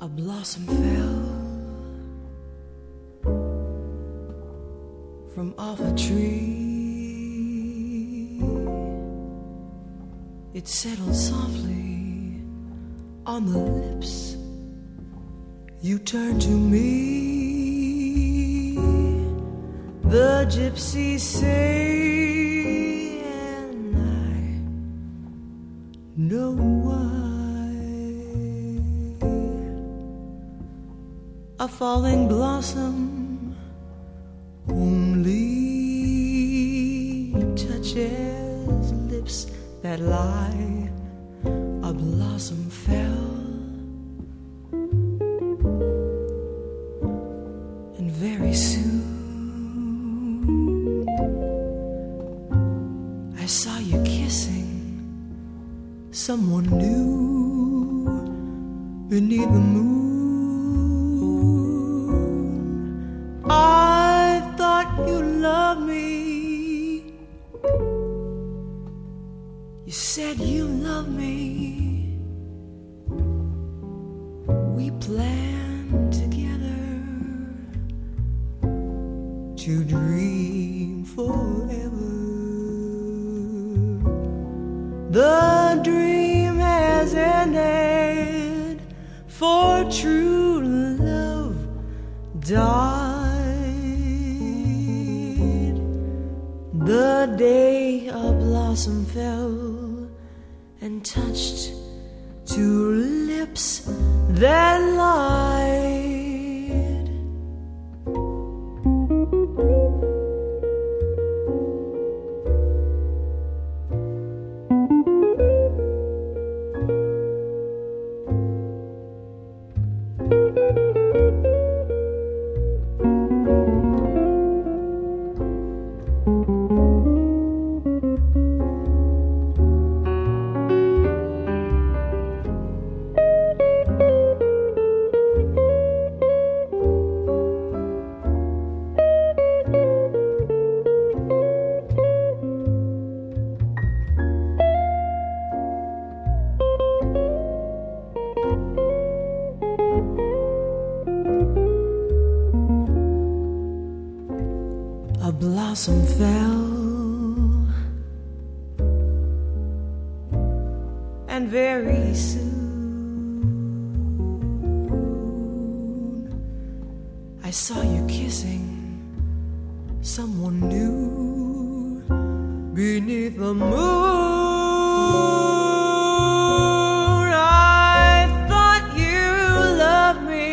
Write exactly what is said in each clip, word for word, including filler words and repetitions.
blossom fell from off a tree. It settled softly on the lips. You turned to me. The gypsies say, and I know why. A falling blossom only touches lips that lie. A blossom fell, and very soon I saw you kissing someone new beneath the moon. I thought you loved me. You said you loved me. We planned together to dream forever. The dream has ended, for true love died the day a blossom fell and touched two lips that lied. A blossom fell, and very soon I saw you kissing someone new beneath the moon. I thought you loved me.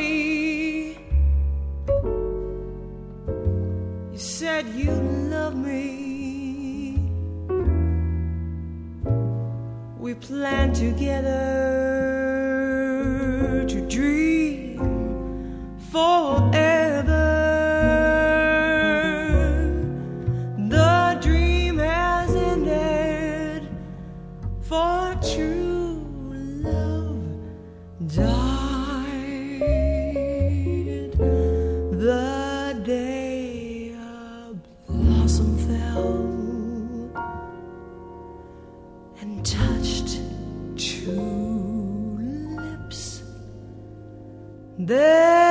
You said you loved me. We planned together to dream forever. The dream has ended, for true love died the day blossom fell and touched two lips. There